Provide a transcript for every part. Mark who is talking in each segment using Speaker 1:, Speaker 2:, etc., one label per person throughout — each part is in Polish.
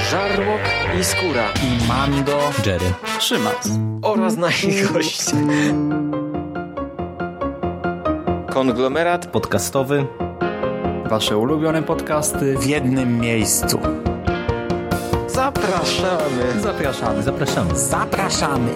Speaker 1: Żarłok i Skóra
Speaker 2: i Mando,
Speaker 3: Jerry,
Speaker 2: Szymas
Speaker 1: oraz nasi goście. Konglomerat
Speaker 3: podcastowy.
Speaker 2: Wasze ulubione podcasty w jednym miejscu.
Speaker 1: Zapraszamy.
Speaker 2: Zapraszamy.
Speaker 3: Zapraszamy.
Speaker 2: Zapraszamy.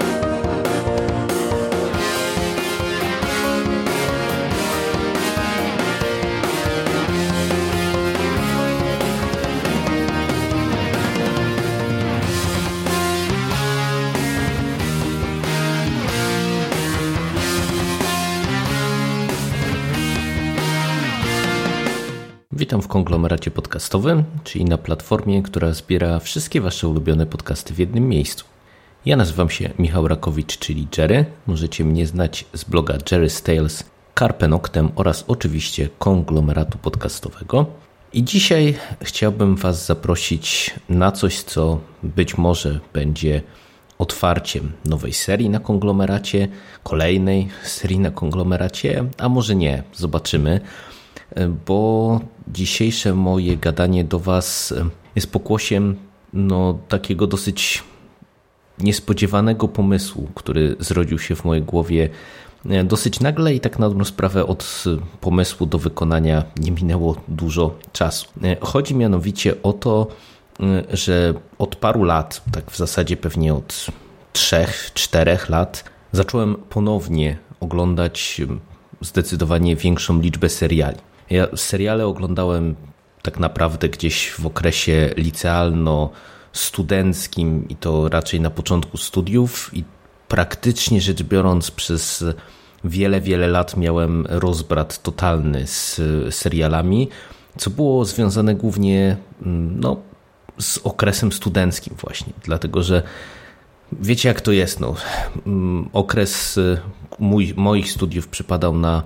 Speaker 3: Witam w konglomeracie podcastowym, czyli na platformie, która zbiera wszystkie Wasze ulubione podcasty w jednym miejscu. Ja nazywam się Michał Rakowicz, czyli Jerry. Możecie mnie znać z bloga Jerry's Tales, Carpe Noctem oraz oczywiście konglomeratu podcastowego. I dzisiaj chciałbym Was zaprosić na coś, co być może będzie otwarciem nowej serii na konglomeracie, kolejnej serii na konglomeracie, a może nie, zobaczymy. Bo dzisiejsze moje gadanie do Was jest pokłosiem takiego dosyć niespodziewanego pomysłu, który zrodził się w mojej głowie dosyć nagle i tak na dobrą sprawę od pomysłu do wykonania nie minęło dużo czasu. Chodzi mianowicie o to, że od paru lat, tak w zasadzie pewnie od 3-4 lat, zacząłem ponownie oglądać zdecydowanie większą liczbę seriali. Ja seriale oglądałem tak naprawdę gdzieś w okresie licealno-studenckim i to raczej na początku studiów i praktycznie rzecz biorąc przez wiele lat miałem rozbrat totalny z serialami, co było związane głównie z okresem studenckim właśnie, dlatego że wiecie jak to jest, okres moich studiów przypadał na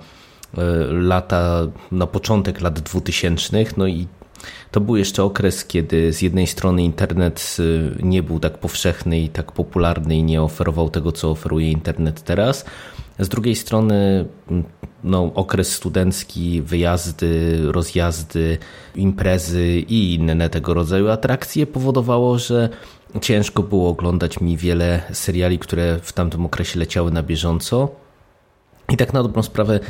Speaker 3: początek lat 2000, i to był jeszcze okres, kiedy z jednej strony internet nie był tak powszechny i tak popularny i nie oferował tego, co oferuje internet teraz. Z drugiej strony okres studencki, wyjazdy, rozjazdy, imprezy i inne tego rodzaju atrakcje powodowało, że ciężko było oglądać mi wiele seriali, które w tamtym okresie leciały na bieżąco. I tak na dobrą sprawę,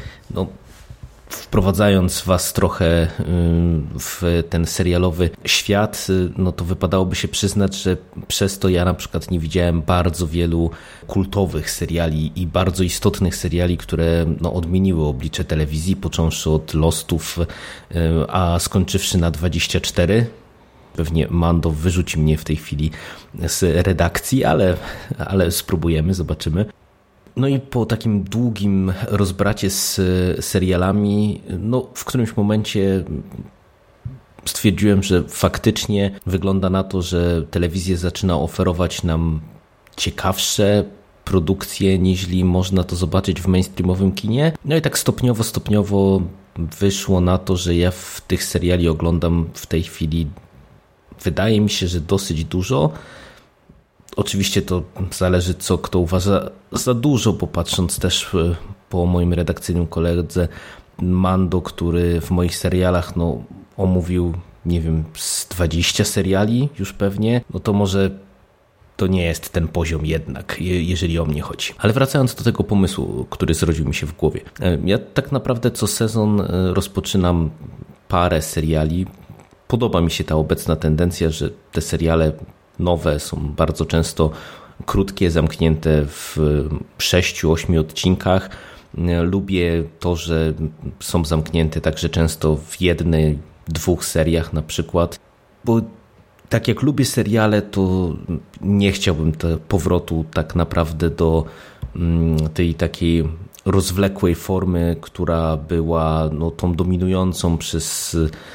Speaker 3: wprowadzając Was trochę w ten serialowy świat, to wypadałoby się przyznać, że przez to ja na przykład nie widziałem bardzo wielu kultowych seriali i bardzo istotnych seriali, które odmieniły oblicze telewizji, począwszy od Lostów, a skończywszy na 24. Pewnie Mando wyrzuci mnie w tej chwili z redakcji, ale spróbujemy, zobaczymy. I po takim długim rozbracie z serialami, w którymś momencie stwierdziłem, że faktycznie wygląda na to, że telewizja zaczyna oferować nam ciekawsze produkcje, niźli można to zobaczyć w mainstreamowym kinie. I tak stopniowo wyszło na to, że ja w tych seriali oglądam w tej chwili, wydaje mi się, że dosyć dużo. Oczywiście to zależy, co kto uważa za dużo, bo patrząc też po moim redakcyjnym koledze Mando, który w moich serialach omówił, nie wiem, z 20 seriali już pewnie, to może to nie jest ten poziom jednak, jeżeli o mnie chodzi. Ale wracając do tego pomysłu, który zrodził mi się w głowie. Ja tak naprawdę co sezon rozpoczynam parę seriali. Podoba mi się ta obecna tendencja, że te seriale nowe są bardzo często krótkie, zamknięte w 6-8 odcinkach. Lubię to, że są zamknięte także często w 1-2 seriach na przykład, bo tak jak lubię seriale, to nie chciałbym powrotu tak naprawdę do tej takiej rozwlekłej formy, która była tą dominującą przez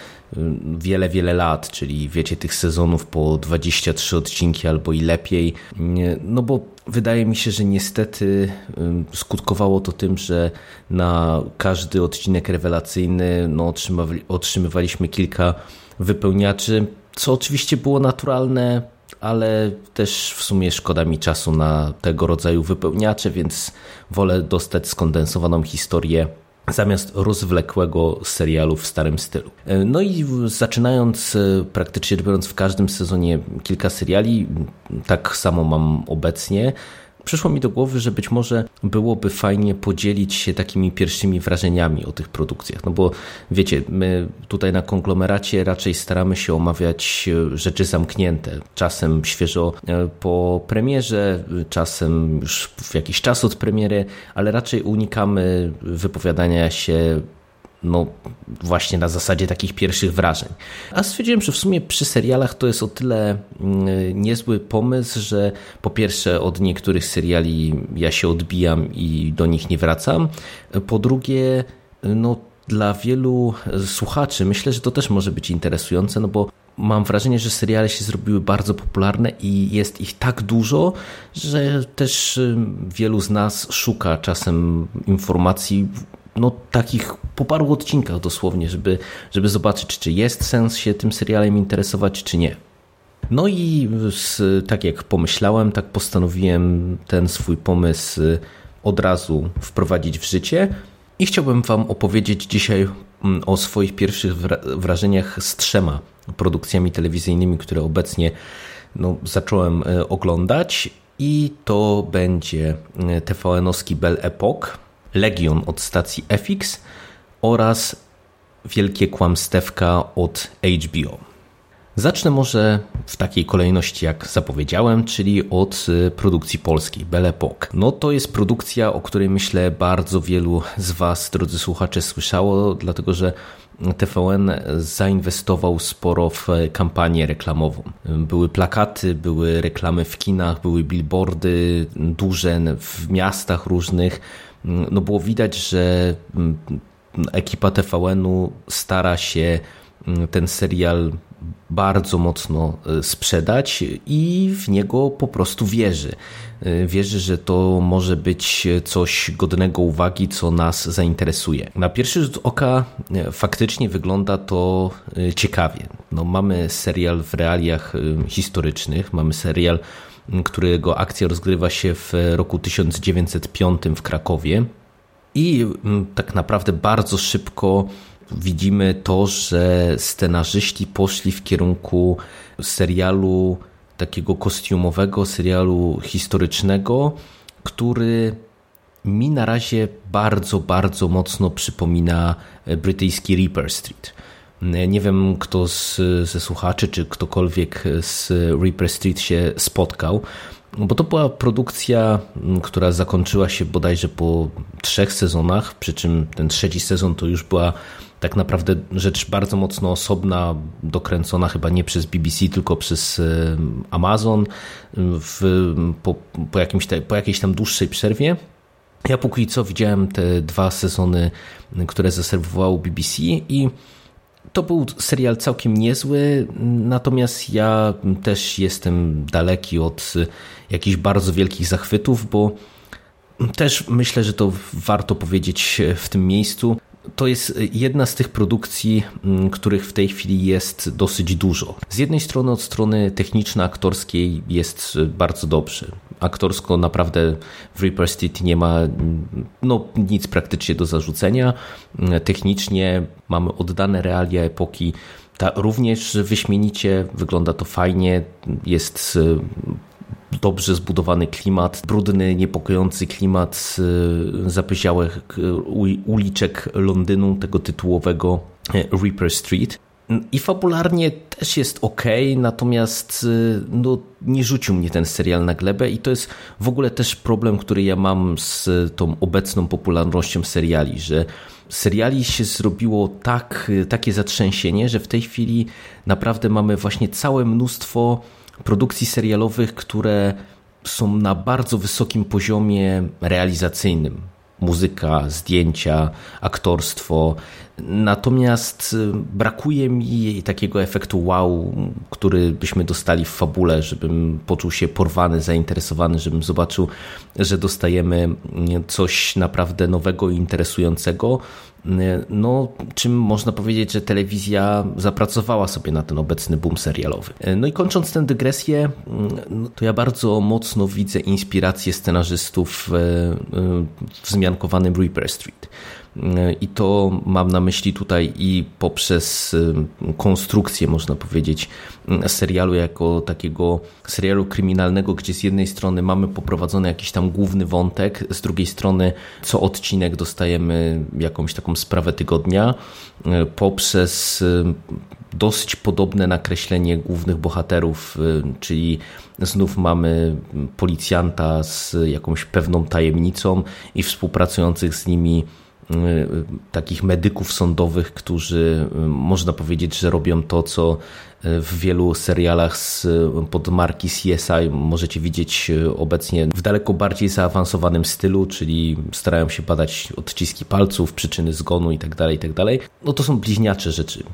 Speaker 3: wiele lat, czyli wiecie, tych sezonów po 23 odcinki albo i lepiej, bo wydaje mi się, że niestety skutkowało to tym, że na każdy odcinek rewelacyjny otrzymywaliśmy kilka wypełniaczy, co oczywiście było naturalne, ale też w sumie szkoda mi czasu na tego rodzaju wypełniacze, więc wolę dostać skondensowaną historię zamiast rozwlekłego serialu w starym stylu. No i zaczynając, praktycznie biorąc w każdym sezonie kilka seriali, tak samo mam obecnie, przyszło mi do głowy, że być może byłoby fajnie podzielić się takimi pierwszymi wrażeniami o tych produkcjach. No bo wiecie, my tutaj na konglomeracie raczej staramy się omawiać rzeczy zamknięte. Czasem świeżo po premierze, czasem już w jakiś czas od premiery, ale raczej unikamy wypowiadania się właśnie na zasadzie takich pierwszych wrażeń. A stwierdziłem, że w sumie przy serialach to jest o tyle niezły pomysł, że po pierwsze od niektórych seriali ja się odbijam i do nich nie wracam. Po drugie, dla wielu słuchaczy myślę, że to też może być interesujące, bo mam wrażenie, że seriale się zrobiły bardzo popularne i jest ich tak dużo, że też wielu z nas szuka czasem informacji takich po paru odcinkach dosłownie, żeby zobaczyć, czy jest sens się tym serialem interesować, czy nie. No i tak jak pomyślałem, tak postanowiłem ten swój pomysł od razu wprowadzić w życie i chciałbym wam opowiedzieć dzisiaj o swoich pierwszych wrażeniach z 3 produkcjami telewizyjnymi, które obecnie zacząłem oglądać, i to będzie TVN-owski Belle Époque, Legion od stacji FX oraz Wielkie Kłamstewka od HBO. Zacznę może w takiej kolejności, jak zapowiedziałem, czyli od produkcji polskiej, Belle Époque. To jest produkcja, o której myślę bardzo wielu z was, drodzy słuchacze, słyszało, dlatego że TVN zainwestował sporo w kampanię reklamową. Były plakaty, były reklamy w kinach, były billboardy duże w miastach różnych. Było widać, że ekipa TVN-u stara się ten serial bardzo mocno sprzedać i w niego po prostu wierzy. Wierzy, że to może być coś godnego uwagi, co nas zainteresuje. Na pierwszy rzut oka faktycznie wygląda to ciekawie. Mamy serial w realiach historycznych, mamy serial, którego akcja rozgrywa się w roku 1905 w Krakowie i tak naprawdę bardzo szybko widzimy to, że scenarzyści poszli w kierunku serialu takiego kostiumowego, serialu historycznego, który mi na razie bardzo, bardzo mocno przypomina brytyjski Reaper Street. Nie wiem, kto ze słuchaczy, czy ktokolwiek z Reaper Street się spotkał, bo to była produkcja, która zakończyła się bodajże po 3 sezonach, przy czym ten 3. sezon to już była tak naprawdę rzecz bardzo mocno osobna, dokręcona chyba nie przez BBC, tylko przez Amazon po jakiejś tam dłuższej przerwie. Ja póki co widziałem te 2 sezony, które zaserwowało BBC i to był serial całkiem niezły, natomiast ja też jestem daleki od jakichś bardzo wielkich zachwytów, bo też myślę, że to warto powiedzieć w tym miejscu. To jest jedna z tych produkcji, których w tej chwili jest dosyć dużo. Z jednej strony od strony techniczno-aktorskiej jest bardzo dobrze. Aktorsko naprawdę w Reaper Street nie ma nic praktycznie do zarzucenia. Technicznie mamy oddane realia epoki. Również wyśmienicie, wygląda to fajnie, jest dobrze zbudowany klimat, brudny, niepokojący klimat zapyziałych uliczek Londynu, tego tytułowego Reaper Street. I fabularnie też jest okej, natomiast nie rzucił mnie ten serial na glebę i to jest w ogóle też problem, który ja mam z tą obecną popularnością seriali, że seriali się zrobiło takie zatrzęsienie, że w tej chwili naprawdę mamy właśnie całe mnóstwo produkcji serialowych, które są na bardzo wysokim poziomie realizacyjnym. Muzyka, zdjęcia, aktorstwo. Natomiast brakuje mi takiego efektu wow, który byśmy dostali w fabule, żebym poczuł się porwany, zainteresowany, żebym zobaczył, że dostajemy coś naprawdę nowego i interesującego. Czym można powiedzieć, że telewizja zapracowała sobie na ten obecny boom serialowy. I kończąc tę dygresję, to ja bardzo mocno widzę inspirację scenarzystów w wzmiankowanym Reaper Street. I to mam na myśli tutaj i poprzez konstrukcję, można powiedzieć, serialu jako takiego serialu kryminalnego, gdzie z jednej strony mamy poprowadzony jakiś tam główny wątek, z drugiej strony co odcinek dostajemy jakąś taką sprawę tygodnia, poprzez dosyć podobne nakreślenie głównych bohaterów, czyli znów mamy policjanta z jakąś pewną tajemnicą i współpracujących z nimi takich medyków sądowych, którzy można powiedzieć, że robią to, co w wielu serialach pod marki CSI możecie widzieć obecnie w daleko bardziej zaawansowanym stylu, czyli starają się badać odciski palców, przyczyny zgonu itd. No to są bliźniacze rzeczy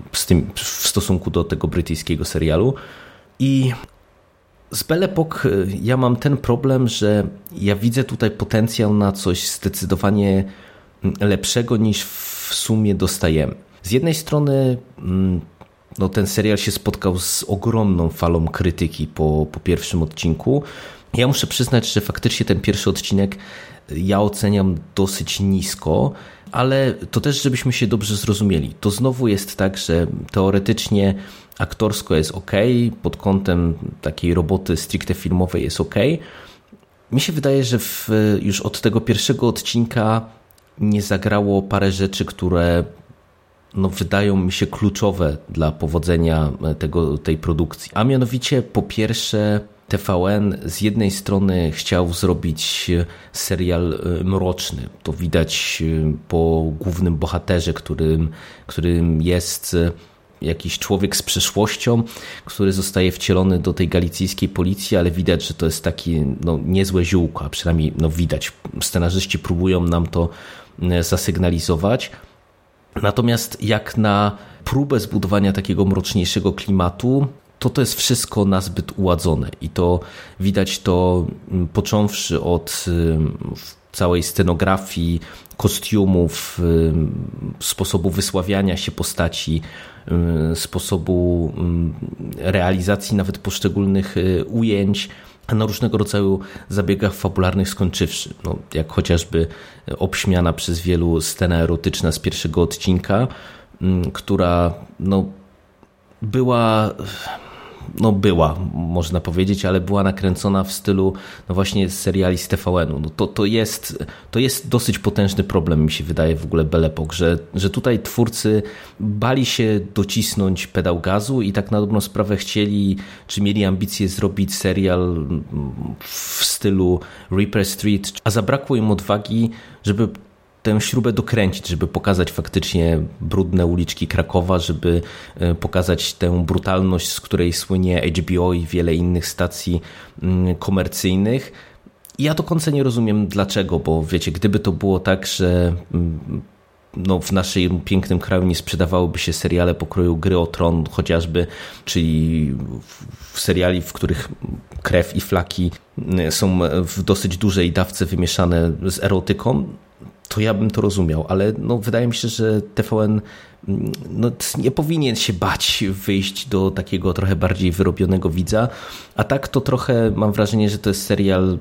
Speaker 3: w stosunku do tego brytyjskiego serialu. I z Belle Époque ja mam ten problem, że ja widzę tutaj potencjał na coś zdecydowanie lepszego niż w sumie dostajemy. Z jednej strony no, ten serial się spotkał z ogromną falą krytyki po pierwszym odcinku. Ja muszę przyznać, że faktycznie ten pierwszy odcinek ja oceniam dosyć nisko, ale to też, żebyśmy się dobrze zrozumieli. To znowu jest tak, że teoretycznie aktorsko jest ok, pod kątem takiej roboty stricte filmowej jest ok. Mi się wydaje, że już od tego pierwszego odcinka nie zagrało parę rzeczy, które no, wydają mi się kluczowe dla powodzenia tej produkcji. A mianowicie po pierwsze TVN z jednej strony chciał zrobić serial mroczny. To widać po głównym bohaterze, którym jest jakiś człowiek z przeszłością, który zostaje wcielony do tej galicyjskiej policji, ale widać, że to jest taki no, niezłe ziółko, a przynajmniej no, widać. Scenarzyści próbują nam to zasygnalizować. Natomiast jak na próbę zbudowania takiego mroczniejszego klimatu, to jest wszystko nazbyt uładzone i to widać to począwszy od całej scenografii, kostiumów, sposobu wysławiania się postaci, sposobu realizacji nawet poszczególnych ujęć, na różnego rodzaju zabiegach fabularnych skończywszy. No, jak chociażby obśmiana przez wielu scena erotyczna z pierwszego odcinka, która no, była, można powiedzieć, ale była nakręcona w stylu no właśnie seriali z TVN-u. No to jest dosyć potężny problem, mi się wydaje, w ogóle Belle Époque, że tutaj twórcy bali się docisnąć pedał gazu i tak na dobrą sprawę chcieli, czy mieli ambicje zrobić serial w stylu Reaper Street, a zabrakło im odwagi, żeby tę śrubę dokręcić, żeby pokazać faktycznie brudne uliczki Krakowa, żeby pokazać tę brutalność, z której słynie HBO i wiele innych stacji komercyjnych. I ja do końca nie rozumiem dlaczego, bo wiecie, gdyby to było tak, że no, w naszym pięknym kraju nie sprzedawałyby się seriale pokroju Gry o Tron chociażby, czyli seriali, w których krew i flaki są w dosyć dużej dawce wymieszane z erotyką, to ja bym to rozumiał, ale no, wydaje mi się, że TVN no, nie powinien się bać wyjść do takiego trochę bardziej wyrobionego widza, a tak to trochę mam wrażenie, że to jest serial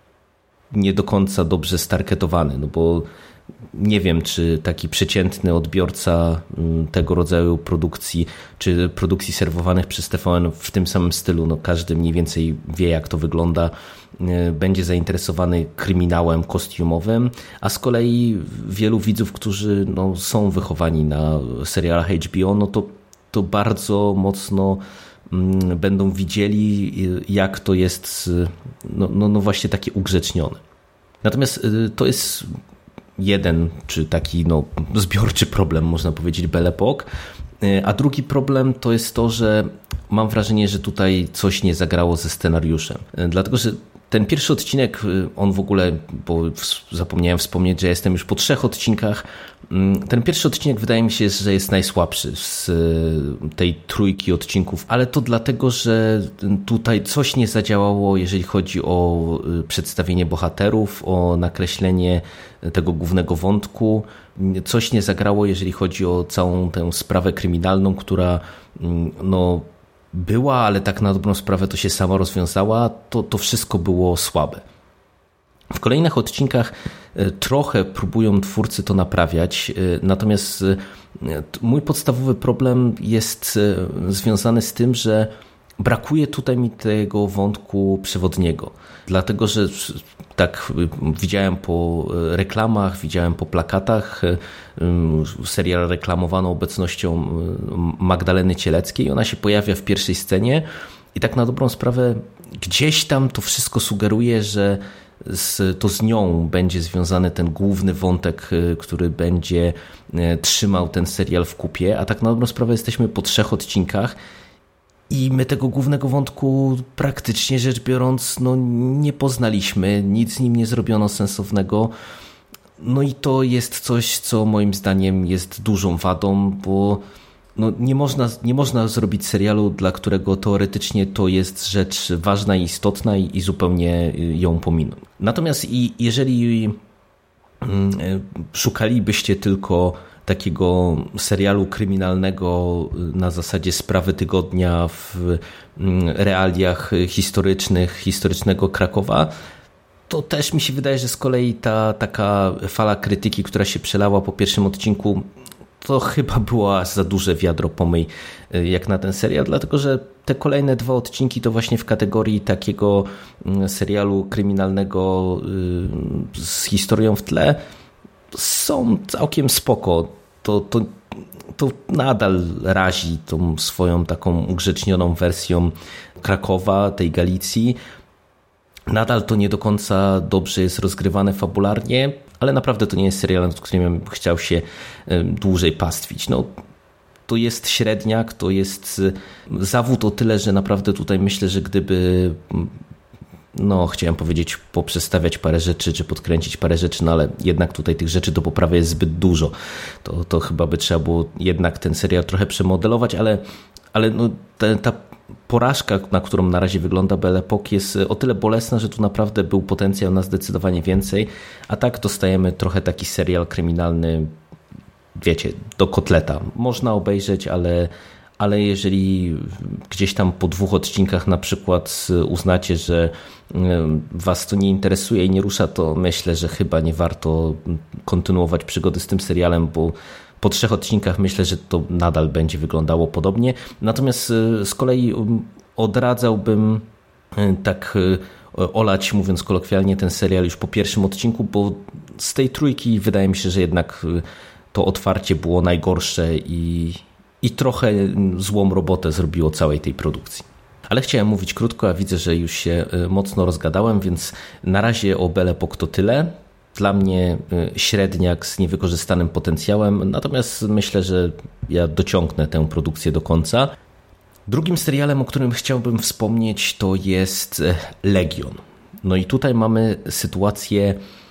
Speaker 3: nie do końca dobrze starketowany, no bo nie wiem, czy taki przeciętny odbiorca tego rodzaju produkcji, czy produkcji serwowanych przez TVN w tym samym stylu, no każdy mniej więcej wie, jak to wygląda, będzie zainteresowany kryminałem kostiumowym, a z kolei wielu widzów, którzy no, są wychowani na serialach HBO, no to bardzo mocno będą widzieli, jak to jest no właśnie takie ugrzecznione. Natomiast to jest jeden, czy taki no, zbiorczy problem, można powiedzieć, Belle Époque. A drugi problem to jest to, że mam wrażenie, że tutaj coś nie zagrało ze scenariuszem. Dlatego, że ten pierwszy odcinek, on w ogóle, bo zapomniałem wspomnieć, że jestem już po 3 odcinkach, ten pierwszy odcinek wydaje mi się, że jest najsłabszy z tej trójki odcinków, ale to dlatego, że tutaj coś nie zadziałało, jeżeli chodzi o przedstawienie bohaterów, o nakreślenie tego głównego wątku. Coś nie zagrało, jeżeli chodzi o całą tę sprawę kryminalną, która no, była, ale tak na dobrą sprawę to się sama rozwiązała, to wszystko było słabe. W kolejnych odcinkach trochę próbują twórcy to naprawiać, natomiast mój podstawowy problem jest związany z tym, że brakuje tutaj mi tego wątku przewodniego, dlatego że tak widziałem po reklamach, widziałem po plakatach, serial reklamowano obecnością Magdaleny Cieleckiej, ona się pojawia w pierwszej scenie i tak na dobrą sprawę gdzieś tam to wszystko sugeruje, że to z nią będzie związany ten główny wątek, który będzie trzymał ten serial w kupie, a tak na dobrą sprawę jesteśmy po 3 odcinkach i my tego głównego wątku praktycznie rzecz biorąc nie poznaliśmy, nic z nim nie zrobiono sensownego. No i to jest coś, co moim zdaniem jest dużą wadą, bo nie można zrobić serialu, dla którego teoretycznie to jest rzecz ważna i istotna i zupełnie ją pominąć. Natomiast jeżeli szukalibyście tylko takiego serialu kryminalnego na zasadzie sprawy tygodnia w realiach historycznego Krakowa, to też mi się wydaje, że z kolei ta taka fala krytyki, która się przelała po pierwszym odcinku, to chyba była za duże wiadro pomyj jak na ten serial, dlatego że te kolejne 2 odcinki to właśnie w kategorii takiego serialu kryminalnego z historią w tle są całkiem spoko. To nadal razi tą swoją taką ugrzecznioną wersją Krakowa, tej Galicji. Nadal to nie do końca dobrze jest rozgrywane fabularnie, ale naprawdę to nie jest serial, nad którym chciał się dłużej pastwić. To jest średniak, to jest zawód o tyle, że naprawdę tutaj myślę, że gdyby chciałem powiedzieć poprzestawiać parę rzeczy, czy podkręcić parę rzeczy, ale jednak tutaj tych rzeczy do poprawy jest zbyt dużo. To chyba by trzeba było jednak ten serial trochę przemodelować, ale ta porażka, na którą na razie wygląda Belle Époque, jest o tyle bolesna, że tu naprawdę był potencjał na zdecydowanie więcej, a tak dostajemy trochę taki serial kryminalny, wiecie, do kotleta. Można obejrzeć, ale jeżeli gdzieś tam po 2 odcinkach na przykład uznacie, że was to nie interesuje i nie rusza, to myślę, że chyba nie warto kontynuować przygody z tym serialem, bo po 3 odcinkach myślę, że to nadal będzie wyglądało podobnie. Natomiast z kolei odradzałbym tak olać, mówiąc kolokwialnie, ten serial już po pierwszym odcinku, bo z tej trójki wydaje mi się, że jednak to otwarcie było najgorsze i trochę złą robotę zrobiło całej tej produkcji. Ale chciałem mówić krótko, a widzę, że już się mocno rozgadałem, więc na razie o Belle Époque to tyle. Dla mnie średniak z niewykorzystanym potencjałem, natomiast myślę, że ja dociągnę tę produkcję do końca. Drugim serialem, o którym chciałbym wspomnieć, to jest Legion. I tutaj mamy sytuację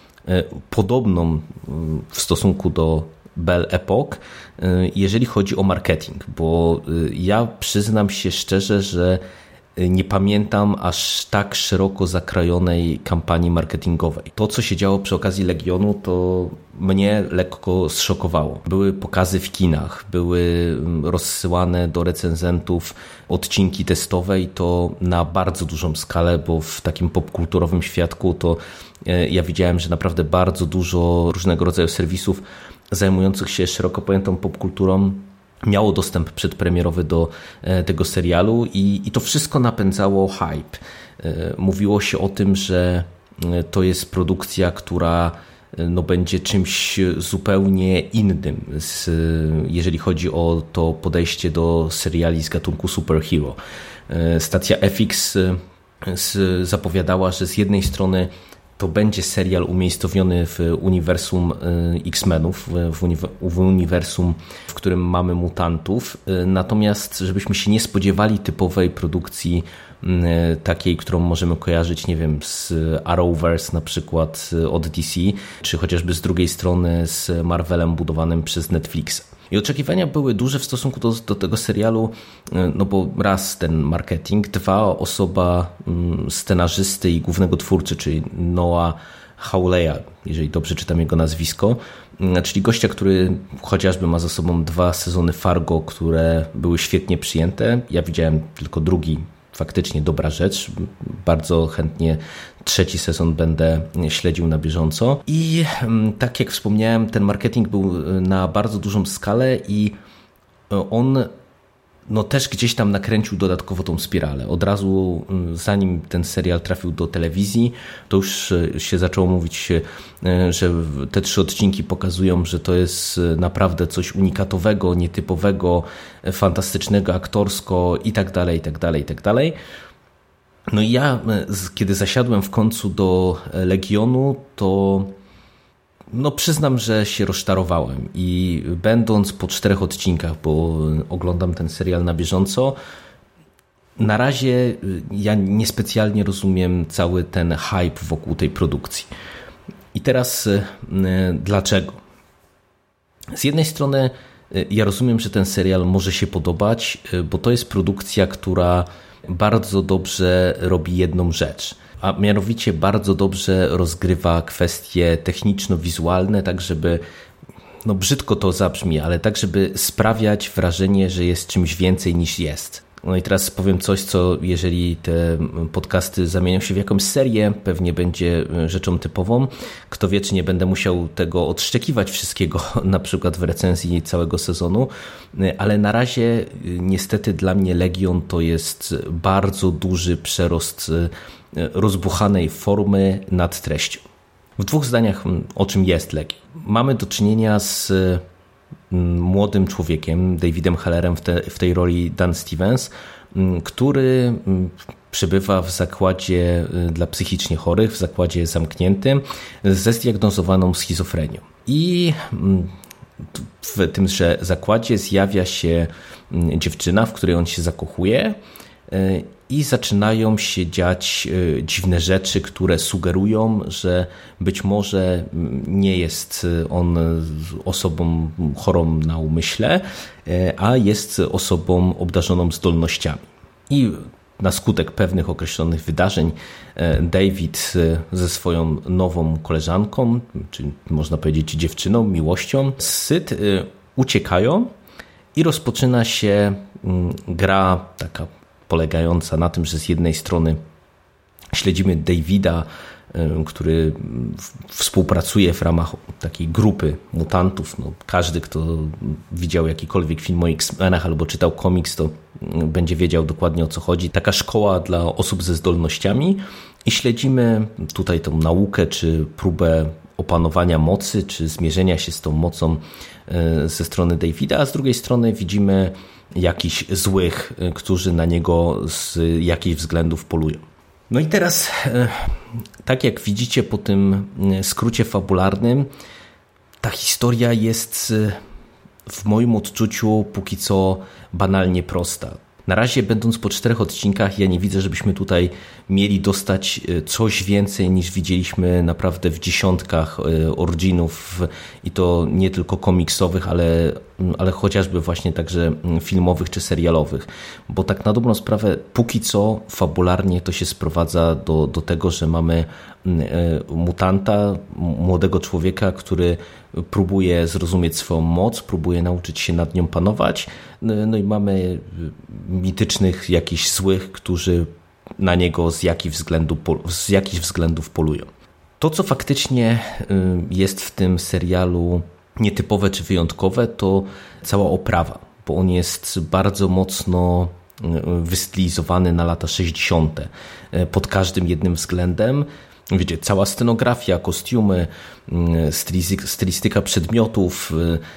Speaker 3: podobną w stosunku do Belle Époque, jeżeli chodzi o marketing, bo ja przyznam się szczerze, że nie pamiętam aż tak szeroko zakrojonej kampanii marketingowej. To, co się działo przy okazji Legionu, to mnie lekko zszokowało. Były pokazy w kinach, były rozsyłane do recenzentów odcinki testowe i to na bardzo dużą skalę, bo w takim popkulturowym świadku to ja widziałem, że naprawdę bardzo dużo różnego rodzaju serwisów zajmujących się szeroko pojętą popkulturą miało dostęp przedpremierowy do tego serialu i to wszystko napędzało hype. Mówiło się o tym, że to jest produkcja, która będzie czymś zupełnie innym, jeżeli chodzi o to podejście do seriali z gatunku superhero. Stacja FX zapowiadała, że z jednej strony to będzie serial umiejscowiony w uniwersum X-Menów, w uniwersum, w którym mamy mutantów. Natomiast żebyśmy się nie spodziewali typowej produkcji takiej, którą możemy kojarzyć, nie wiem, z Arrowverse na przykład od DC, czy chociażby z drugiej strony z Marvelem budowanym przez Netflixa. I oczekiwania były duże w stosunku do tego serialu, bo raz ten marketing, 2 osoba scenarzysty i głównego twórcy, czyli Noah Hawleya, jeżeli dobrze czytam jego nazwisko, czyli gościa, który chociażby ma za sobą 2 sezony Fargo, które były świetnie przyjęte. Ja widziałem tylko drugi faktycznie dobra rzecz. Bardzo chętnie 3. sezon będę śledził na bieżąco. I tak jak wspomniałem, ten marketing był na bardzo dużą skalę i on też gdzieś tam nakręcił dodatkowo tą spiralę. Od razu, zanim ten serial trafił do telewizji, to już się zaczęło mówić, że te 3 odcinki pokazują, że to jest naprawdę coś unikatowego, nietypowego, fantastycznego aktorsko i tak dalej, i tak dalej, i tak dalej. No i ja, kiedy zasiadłem w końcu do Legionu, to przyznam, że się rozczarowałem i będąc po 4 odcinkach, bo oglądam ten serial na bieżąco, na razie ja niespecjalnie rozumiem cały ten hype wokół tej produkcji. I teraz dlaczego? Z jednej strony ja rozumiem, że ten serial może się podobać, bo to jest produkcja, która bardzo dobrze robi jedną rzecz, a mianowicie bardzo dobrze rozgrywa kwestie techniczno-wizualne, tak żeby, brzydko to zabrzmi, ale tak żeby sprawiać wrażenie, że jest czymś więcej niż jest. No i teraz powiem coś, co jeżeli te podcasty zamienią się w jakąś serię, pewnie będzie rzeczą typową. Kto wie, czy nie będę musiał tego odszczekiwać wszystkiego, na przykład w recenzji całego sezonu, ale na razie niestety dla mnie Legion to jest bardzo duży przerost rozbuchanej formy nad treścią. W 2 zdaniach, o czym jest Legion. Mamy do czynienia z młodym człowiekiem, Davidem Hellerem, w tej roli Dan Stevens, który przebywa w zakładzie dla psychicznie chorych, w zakładzie zamkniętym ze zdiagnozowaną schizofrenią. I w tymże zakładzie zjawia się dziewczyna, w której on się zakochuje i zaczynają się dziać dziwne rzeczy, które sugerują, że być może nie jest on osobą chorą na umyśle, a jest osobą obdarzoną zdolnościami. I na skutek pewnych określonych wydarzeń David ze swoją nową koleżanką, czy można powiedzieć dziewczyną, miłością, z Syd uciekają i rozpoczyna się gra taka polegająca na tym, że z jednej strony śledzimy Davida, który współpracuje w ramach takiej grupy mutantów. Każdy, kto widział jakikolwiek film o X-Menach albo czytał komiks, to będzie wiedział dokładnie, o co chodzi. Taka szkoła dla osób ze zdolnościami i śledzimy tutaj tą naukę, czy próbę opanowania mocy, czy zmierzenia się z tą mocą ze strony Davida, a z drugiej strony widzimy jakichś złych, którzy na niego z jakichś względów polują. No i teraz, tak jak widzicie po tym skrócie fabularnym, ta historia jest w moim odczuciu póki co banalnie prosta. Na razie, będąc po 4 odcinkach, ja nie widzę, żebyśmy tutaj mieli dostać coś więcej niż widzieliśmy naprawdę w dziesiątkach origинów i to nie tylko komiksowych, ale chociażby właśnie także filmowych czy serialowych. Bo tak na dobrą sprawę, póki co fabularnie to się sprowadza do tego, że mamy mutanta, młodego człowieka, który próbuje zrozumieć swoją moc, próbuje nauczyć się nad nią panować, no i mamy mitycznych jakichś złych, którzy na niego z jakichś względów polują. To, co faktycznie jest w tym serialu nietypowe czy wyjątkowe, to cała oprawa, bo on jest bardzo mocno wystylizowany na lata 60. pod każdym jednym względem. Wiecie, cała scenografia, kostiumy, stylistyka przedmiotów,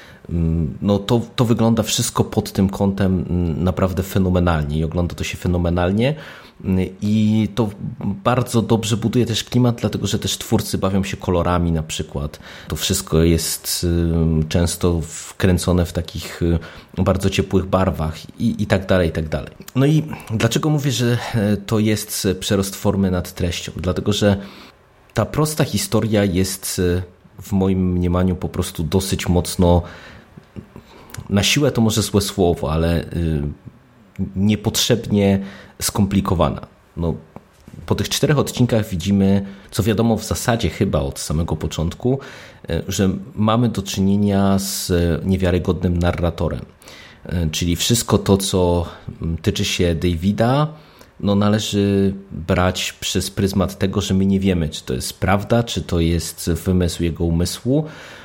Speaker 3: no to wygląda wszystko pod tym kątem naprawdę fenomenalnie i ogląda to się fenomenalnie i to bardzo dobrze buduje też klimat, dlatego że też twórcy bawią się kolorami na przykład. To wszystko jest często wkręcone w takich bardzo ciepłych barwach i tak dalej, i tak dalej. No i dlaczego mówię, że to jest przerost formy nad treścią? Dlatego, że ta prosta historia jest w moim mniemaniu po prostu dosyć mocno, na siłę to może złe słowo, ale niepotrzebnie skomplikowana. No, po tych 4 odcinkach widzimy, co wiadomo w zasadzie chyba od samego początku, że mamy do czynienia z niewiarygodnym narratorem. Czyli wszystko to, co tyczy się Davida, no należy brać przez pryzmat tego, że my nie wiemy, czy to jest prawda, czy to jest wymysł jego umysłu.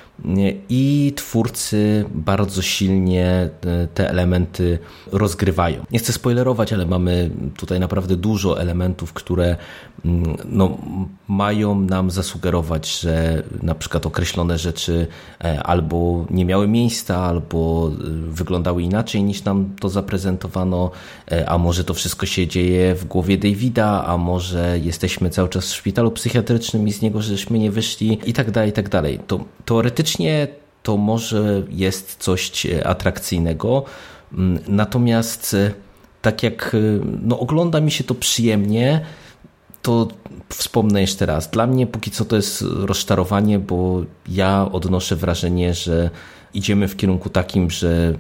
Speaker 3: I twórcy bardzo silnie te elementy rozgrywają. Nie chcę spoilerować, ale mamy tutaj naprawdę dużo elementów, które no, mają nam zasugerować, że na przykład określone rzeczy albo nie miały miejsca, albo wyglądały inaczej niż nam to zaprezentowano, a może to wszystko się dzieje w głowie Davida, a może jesteśmy cały czas w szpitalu psychiatrycznym i z niego żeśmy nie wyszli i tak dalej, i tak dalej. To teoretycznie to może jest coś atrakcyjnego, natomiast tak jak no, ogląda mi się to przyjemnie, to wspomnę jeszcze raz. Dla mnie póki co to jest rozczarowanie, bo ja odnoszę wrażenie, że idziemy w kierunku takim, że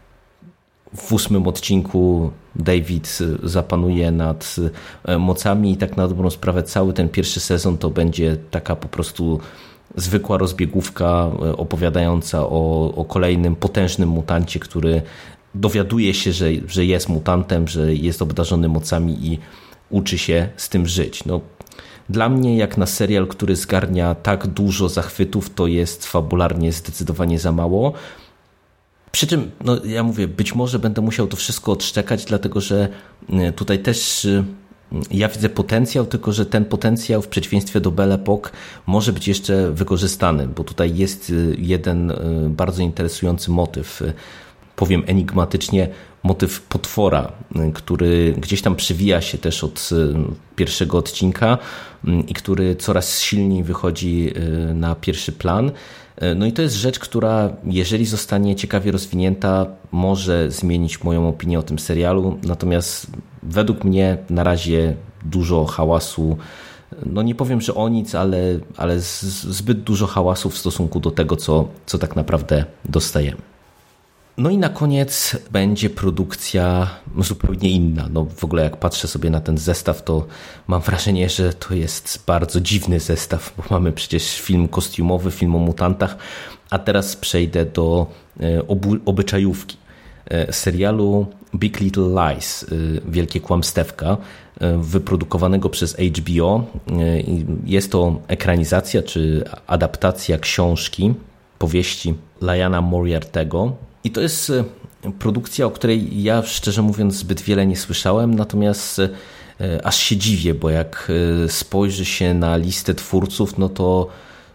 Speaker 3: w 8 odcinku David zapanuje nad mocami i tak na dobrą sprawę cały ten pierwszy sezon to będzie taka po prostu zwykła rozbiegówka opowiadająca o kolejnym potężnym mutancie, który dowiaduje się, że jest mutantem, że jest obdarzony mocami i uczy się z tym żyć. No, dla mnie jak na serial, który zgarnia tak dużo zachwytów, to jest fabularnie zdecydowanie za mało. Przy czym, no ja mówię, być może będę musiał to wszystko odszczekać, dlatego że tutaj też ja widzę potencjał, tylko że ten potencjał w przeciwieństwie do Belle Époque może być jeszcze wykorzystany, bo tutaj jest jeden bardzo interesujący motyw, powiem enigmatycznie, motyw potwora, który gdzieś tam przewija się też od pierwszego odcinka i który coraz silniej wychodzi na pierwszy plan. No i to jest rzecz, która jeżeli zostanie ciekawie rozwinięta, może zmienić moją opinię o tym serialu, natomiast według mnie na razie dużo hałasu, no nie powiem, że o nic, ale zbyt dużo hałasu w stosunku do tego, co tak naprawdę dostajemy. No i na koniec będzie produkcja zupełnie inna. No w ogóle jak patrzę sobie na ten zestaw, to mam wrażenie, że to jest bardzo dziwny zestaw, bo mamy przecież film kostiumowy, film o mutantach, a teraz przejdę do obyczajówki. Serialu Big Little Lies, Wielkie Kłamstewka, wyprodukowanego przez HBO. Jest to ekranizacja czy adaptacja książki, powieści Liana Moriarty'ego. I to jest produkcja, o której ja szczerze mówiąc zbyt wiele nie słyszałem, natomiast aż się dziwię, bo jak spojrzy się na listę twórców, no to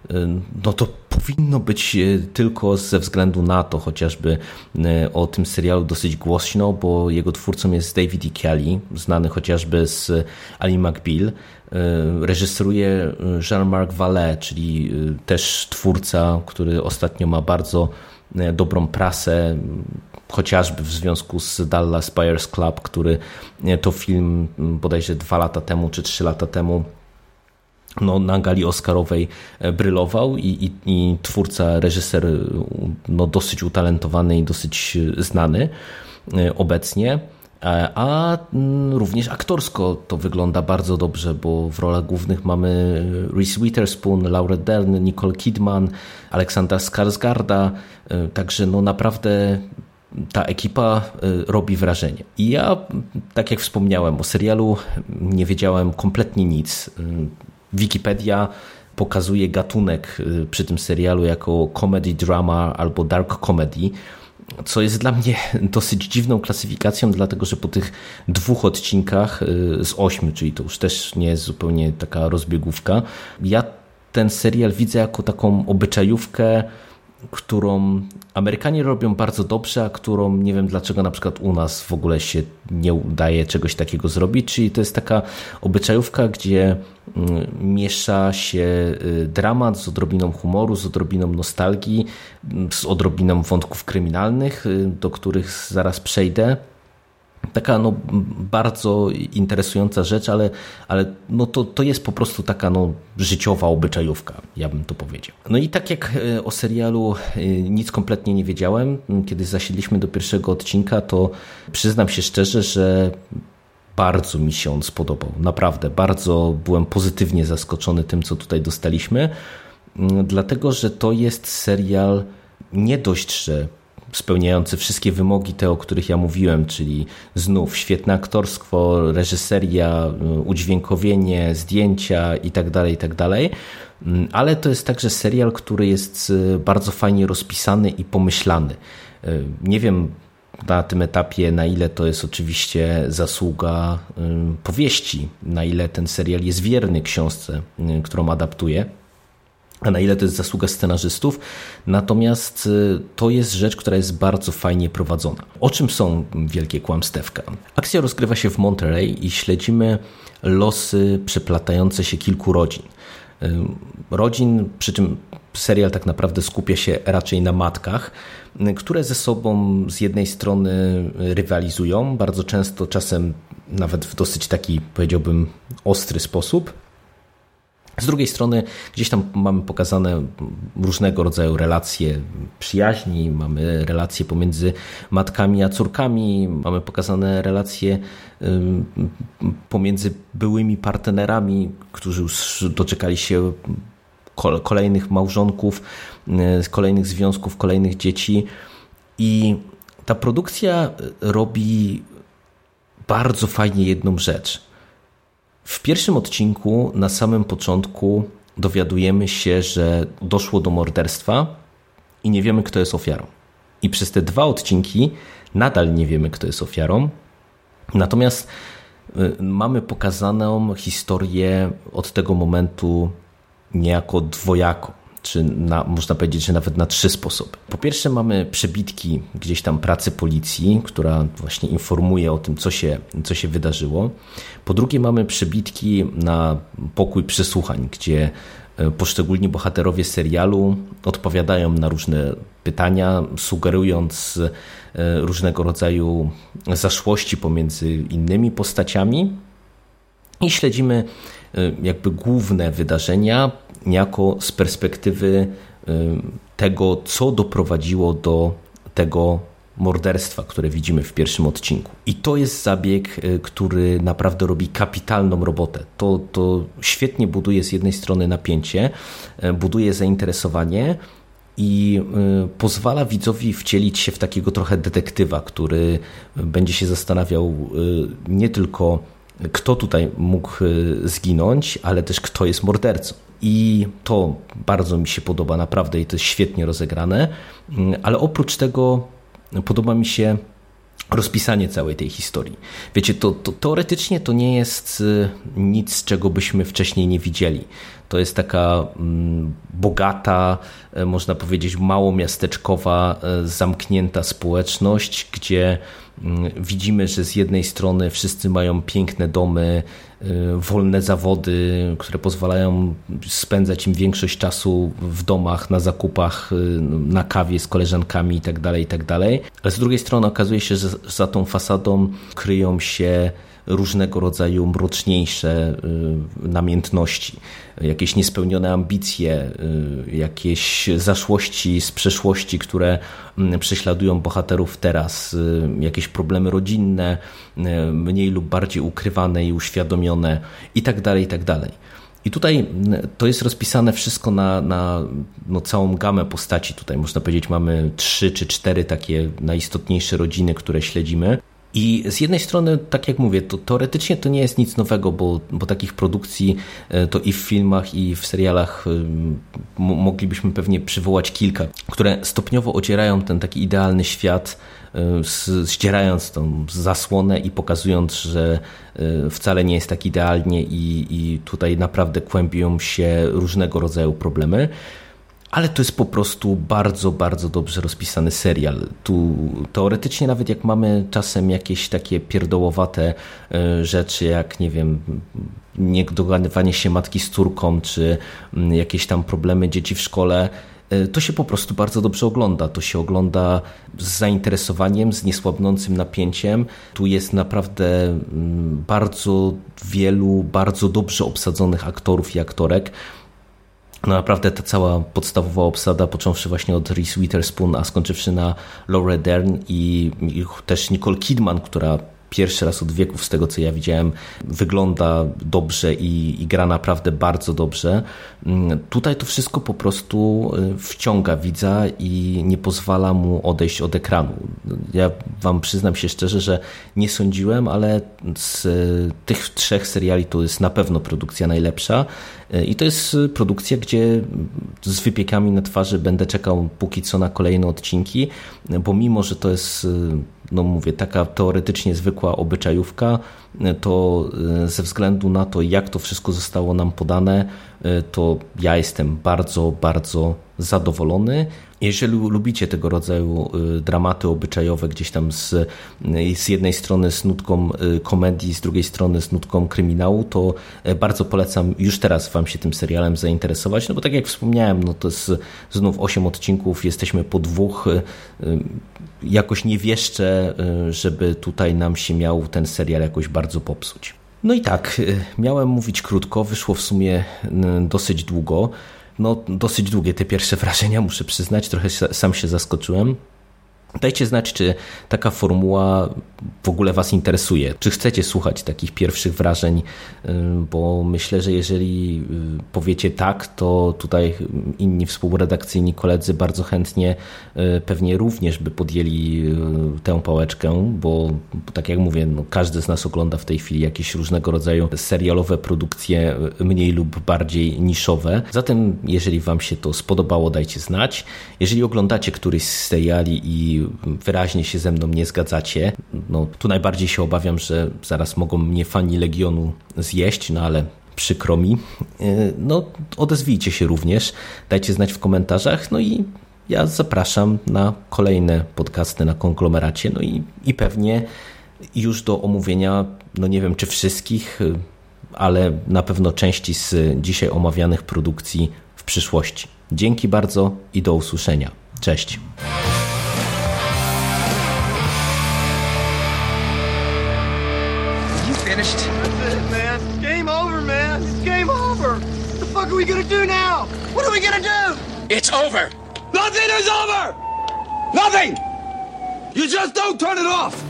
Speaker 3: powinno być tylko ze względu na to chociażby o tym serialu dosyć głośno, bo jego twórcą jest David E. Kelley, znany chociażby z Ally McBeal. Reżyseruje Jean-Marc Vallée, czyli też twórca, który ostatnio ma bardzo dobrą prasę, chociażby w związku z Dallas Buyers Club, który to film bodajże 2 lata temu czy 3 lata temu no, na gali oscarowej brylował i twórca, reżyser no, dosyć utalentowany i dosyć znany obecnie. A również aktorsko to wygląda bardzo dobrze, bo w rolach głównych mamy Reese Witherspoon, Laura Dern, Nicole Kidman, Aleksandra Skarsgarda, także no naprawdę ta ekipa robi wrażenie. I ja, tak jak wspomniałem, o serialu nie wiedziałem kompletnie nic. Wikipedia pokazuje gatunek przy tym serialu jako comedy drama albo dark comedy, co jest dla mnie dosyć dziwną klasyfikacją, dlatego że po tych 2 odcinkach z 8, czyli to już też nie jest zupełnie taka rozbiegówka, ja ten serial widzę jako taką obyczajówkę, którą Amerykanie robią bardzo dobrze, a którą nie wiem dlaczego na przykład u nas w ogóle się nie udaje czegoś takiego zrobić, czyli to jest taka obyczajówka, gdzie miesza się dramat z odrobiną humoru, z odrobiną nostalgii, z odrobiną wątków kryminalnych, do których zaraz przejdę. Taka no, bardzo interesująca rzecz, ale no to jest po prostu taka no, życiowa obyczajówka, ja bym to powiedział. No i tak jak o serialu nic kompletnie nie wiedziałem, kiedy zasiedliśmy do pierwszego odcinka, to przyznam się szczerze, że bardzo mi się on spodobał. Naprawdę, bardzo byłem pozytywnie zaskoczony tym, co tutaj dostaliśmy, dlatego że to jest serial nie dość, że spełniający wszystkie wymogi te, o których ja mówiłem, czyli znów świetne aktorstwo, reżyseria, udźwiękowienie, zdjęcia itd., ale to jest także serial, który jest bardzo fajnie rozpisany i pomyślany. Nie wiem na tym etapie, na ile to jest oczywiście zasługa powieści, na ile ten serial jest wierny książce, którą adaptuje, a na ile to jest zasługa scenarzystów. Natomiast to jest rzecz, która jest bardzo fajnie prowadzona. O czym są Wielkie Kłamstewka? Akcja rozgrywa się w Monterey i śledzimy losy przeplatające się kilku rodzin, przy czym serial tak naprawdę skupia się raczej na matkach, które ze sobą z jednej strony rywalizują, bardzo często, czasem nawet w dosyć taki, powiedziałbym, ostry sposób. Z drugiej strony gdzieś tam mamy pokazane różnego rodzaju relacje przyjaźni, mamy relacje pomiędzy matkami a córkami, mamy pokazane relacje pomiędzy byłymi partnerami, którzy już doczekali się kolejnych małżonków, kolejnych związków, kolejnych dzieci. I ta produkcja robi bardzo fajnie jedną rzecz. W pierwszym odcinku, na samym początku, dowiadujemy się, że doszło do morderstwa i nie wiemy, kto jest ofiarą. I przez te 2 odcinki nadal nie wiemy, kto jest ofiarą. Natomiast mamy pokazaną historię od tego momentu niejako dwojako, czy można powiedzieć, że nawet na 3 sposoby. Po pierwsze mamy przebitki gdzieś tam pracy policji, która właśnie informuje o tym, co się wydarzyło. Po drugie mamy przebitki na pokój przesłuchań, gdzie poszczególni bohaterowie serialu odpowiadają na różne pytania, sugerując różnego rodzaju zaszłości pomiędzy innymi postaciami i śledzimy jakby główne wydarzenia niejako z perspektywy tego, co doprowadziło do tego morderstwa, które widzimy w pierwszym odcinku. I to jest zabieg, który naprawdę robi kapitalną robotę. To świetnie buduje z jednej strony napięcie, buduje zainteresowanie i pozwala widzowi wcielić się w takiego trochę detektywa, który będzie się zastanawiał nie tylko, kto tutaj mógł zginąć, ale też kto jest mordercą. I to bardzo mi się podoba naprawdę i to jest świetnie rozegrane, ale oprócz tego podoba mi się rozpisanie całej tej historii. Wiecie, to teoretycznie to nie jest nic, czego byśmy wcześniej nie widzieli. To jest taka bogata, można powiedzieć małomiasteczkowa, zamknięta społeczność, gdzie widzimy, że z jednej strony wszyscy mają piękne domy, wolne zawody, które pozwalają spędzać im większość czasu w domach, na zakupach, na kawie z koleżankami itd., ale z drugiej strony okazuje się, że za tą fasadą kryją się różnego rodzaju mroczniejsze namiętności, jakieś niespełnione ambicje, jakieś zaszłości z przeszłości, które prześladują bohaterów teraz, jakieś problemy rodzinne, mniej lub bardziej ukrywane i uświadomione itd. I tutaj to jest rozpisane wszystko na całą gamę postaci. Tutaj można powiedzieć mamy 3 czy 4 takie najistotniejsze rodziny, które śledzimy. I z jednej strony, tak jak mówię, to teoretycznie to nie jest nic nowego, bo takich produkcji to i w filmach, i w serialach moglibyśmy pewnie przywołać kilka, które stopniowo ocierają ten taki idealny świat, ścierając tą zasłonę i pokazując, że wcale nie jest tak idealnie i tutaj naprawdę kłębią się różnego rodzaju problemy. Ale to jest po prostu bardzo, bardzo dobrze rozpisany serial. Tu teoretycznie nawet jak mamy czasem jakieś takie pierdołowate rzeczy, jak nie wiem, niedogadywanie się matki z córką, czy jakieś tam problemy dzieci w szkole, to się po prostu bardzo dobrze ogląda. To się ogląda z zainteresowaniem, z niesłabnącym napięciem. Tu jest naprawdę bardzo wielu, bardzo dobrze obsadzonych aktorów i aktorek. No naprawdę ta cała podstawowa obsada, począwszy właśnie od Reese Witherspoon, a skończywszy na Laura Dern i też Nicole Kidman, która pierwszy raz od wieków, z tego co ja widziałem, wygląda dobrze i gra naprawdę bardzo dobrze. Tutaj to wszystko po prostu wciąga widza i nie pozwala mu odejść od ekranu. Ja wam przyznam się szczerze, że nie sądziłem, ale z tych 3 seriali to jest na pewno produkcja najlepsza i to jest produkcja, gdzie z wypiekami na twarzy będę czekał póki co na kolejne odcinki, bo mimo, że to jest, no mówię, taka teoretycznie zwykła obyczajówka, to ze względu na to, jak to wszystko zostało nam podane, to ja jestem bardzo, bardzo zadowolony. Jeżeli lubicie tego rodzaju dramaty obyczajowe, gdzieś tam z jednej strony z nutką komedii, z drugiej strony z nutką kryminału, to bardzo polecam już teraz wam się tym serialem zainteresować, no bo tak jak wspomniałem, no to jest znów 8 odcinków, jesteśmy po 2, jakoś nie wieszczę, żeby tutaj nam się miał ten serial jakoś bardzo popsuć. No i tak, miałem mówić krótko, wyszło w sumie dosyć długo. No, dosyć długie te pierwsze wrażenia, muszę przyznać, trochę sam się zaskoczyłem. Dajcie znać, czy taka formuła w ogóle was interesuje. Czy chcecie słuchać takich pierwszych wrażeń, bo myślę, że jeżeli powiecie tak, to tutaj inni współredakcyjni koledzy bardzo chętnie pewnie również by podjęli tę pałeczkę, bo tak jak mówię, no każdy z nas ogląda w tej chwili jakieś różnego rodzaju serialowe produkcje, mniej lub bardziej niszowe. Zatem jeżeli wam się to spodobało, dajcie znać. Jeżeli oglądacie któryś z seriali i wyraźnie się ze mną nie zgadzacie, no tu najbardziej się obawiam, że zaraz mogą mnie fani Legionu zjeść, no ale przykro mi. No odezwijcie się również, dajcie znać w komentarzach, no i ja zapraszam na kolejne podcasty na Konglomeracie, no i pewnie już do omówienia, no nie wiem czy wszystkich, ale na pewno części z dzisiaj omawianych produkcji w przyszłości. Dzięki bardzo i do usłyszenia. Cześć.
Speaker 4: Finished? That's it, man. Game over, man. It's game over. What the fuck are we gonna do now? What are we gonna do?
Speaker 5: It's over.
Speaker 4: Nothing is over! Nothing! You just don't turn it off!